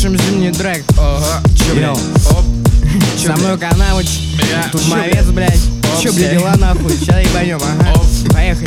запишем зимний трек. Ага, чё, блядь? Оп. Со мной Канавыч, тут мовец, блядь. Чё, блядь, дела нахуй? Сейчас ебанем, ага. Поехали.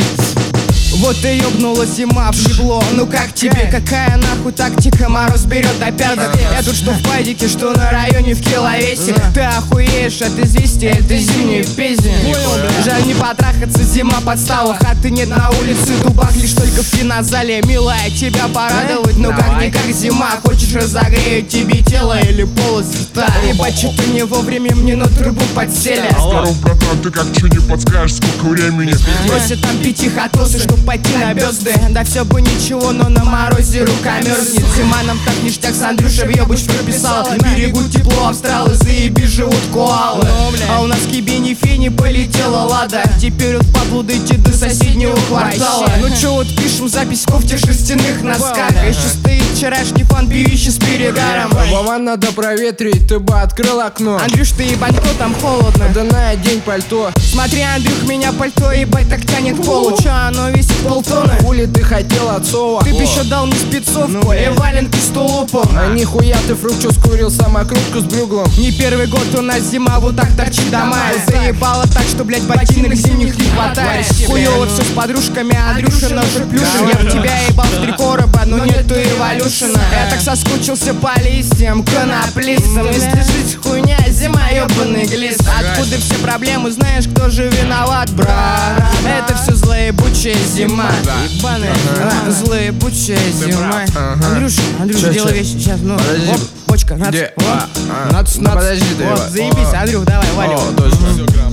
Вот и ёбнула зима в ебло. Ну как тебе, какая нахуй тактика? Мороз берет до пяток. Я тут что в падике, что на районе в киловесе. Ты охуеешь от известия, это зимние песни. Жаль не потрахаться, зима подстава. Хаты нет на улице, дубак лишь только в кинозале. Милая, тебя порадовать, ну как-никак зима. Хочешь разогрею тебе тело или полоцвета? Ебать, что-то не вовремя мне на трубу подсели. Здоров, братан, ты как чё не подскажешь, сколько времени? Просят там пятихатосы, чтоб пойти на бёзды. Да все бы ничего, но на морозе рука мерзнет. Зима нам так ништяк, с Андрюшей въебыч прописал. Берегут тепло, австралы, заебись, живут коалы. А у нас в Кибе ни фени полетела лада. Теперь вот падлу дойти до соседнего квартала. Ну чё вот пишем запись в кофте шерстяных носках. Еще стоит вчерашний фан пьющий с перегаром. Вован надо проветрить, ты бы открыл окно. Андрюш, ты ебанько, там холодно. Да на одень пальто. Смотри, Андрюх, меня пальто ебать так тянет к полу. Чё, оно весит полтонны? Хули ты хотел от сова? Ты б еще дал мне спецовку и валенки с тулупом. А нихуя ты фрукчу скурил, самокрутку с брюглом. Не первый год у нас зима вот так торчит до мая. Заебало так, что, блядь, ботинок зимних не хватает. Хуёво все с подружками, Андрюша ножик плюшин. Я в тебя ебал в 3 короба, но нету эволюшена. Я так соскучился по листьям, коноплистам. Если жить хуйня, зима ёбаный глист. Откуда все проблемы, знаешь, кто же виноват, брат? Это все злоебучая зима. Ебаная, злоебучая зима. Андрюша, делай вещи, сейчас, ну, Подожди. оп, бочка, нац, Где? нац, Ну, подожди ты, вот, Ива. заебись, Андрюх, давай, валим. О, точно.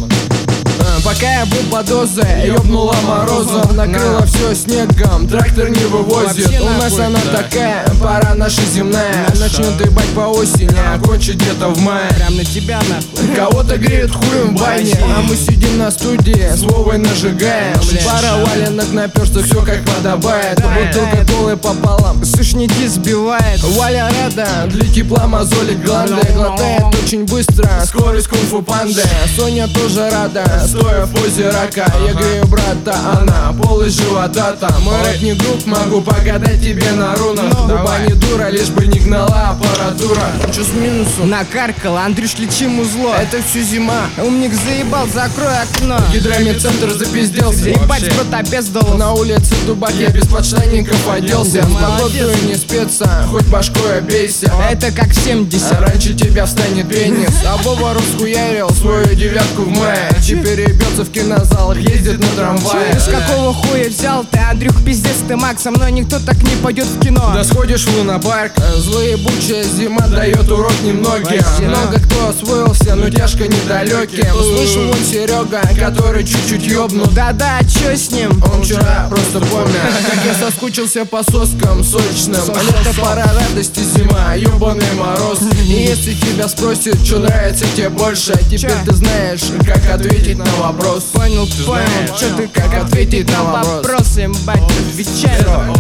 Пока я был под дозой, ёбнула морозом. Накрыло все снегом, трактор не вывозит. Вообще У нас нахуй, она такая, пора наша земная. Начнет ебать по осени, а кончит где-то в мае. Прям на тебя, нахуй. Кого-то греет хуем в бане, а мы сидим на студии, с Вовой нажигаем. Пара валенок наперсток, все как подобает. Бутылка колы пополам, Сушники сбивает. Валя рада, для тепла мозолит гланды. Глотает очень быстро, скорость кунг-фу панды. Соня тоже рада, стоя в позе рака. Я грею брата, она пол из живота там. Мой рэп не друг, могу погадать тебе на рунах. Дуба не дура, лишь бы не гнала аппаратура. Чё с минусом? Накаркал, Андрюш, лечи музло. Это всю зима. Умник заебал, закрой окно. Гидромедцентр запизделся. Ебать, кто-то обездал. На улице дубак, я без подштанников оделся. С погодой не спеться, хоть башкой обейся. Это как 70. Раньше тебя встанет пенис. А Вова расхуярил свою 9-ку в мае. Теперь ебется в кинозалах, ездит на трамвае. Ты с какого хуя взял ты, Андрюх, пиздец ты, Макс? Со мной никто так не пойдет в кино. Да сходишь в лунопарк. Злоебучая зима дает урок немногим. Много кто освоился, но тяжко недалеким. Слышал он Серега, который чуть-чуть ёбнут. Да-да, чё с ним? Он вчера просто помнит, как я соскучился по соскам сочным. Это пора радости, зима, ёбаный мороз. И если тебя спросят, что нравится тебе больше, теперь ты знаешь, как ответить на вопрос. Понял, чё ты, как ответить на вопросы, ебать, отвечай.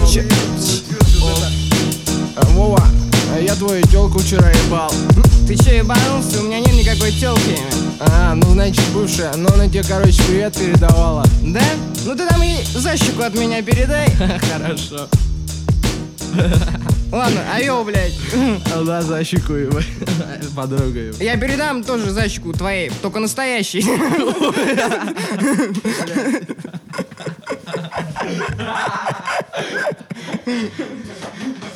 Вова, я твою тёлку вчера ебал. Ты чё ебанулся? У меня нет никакой тёлки. Ну значит бывшая, но она тебе, короче, привет передавала. Да? Ну ты там и защику от меня передай. Хорошо. Ладно, айо, блядь. Да, защику ебать. Подруга ебать. Я передам тоже защику твоей, только настоящей.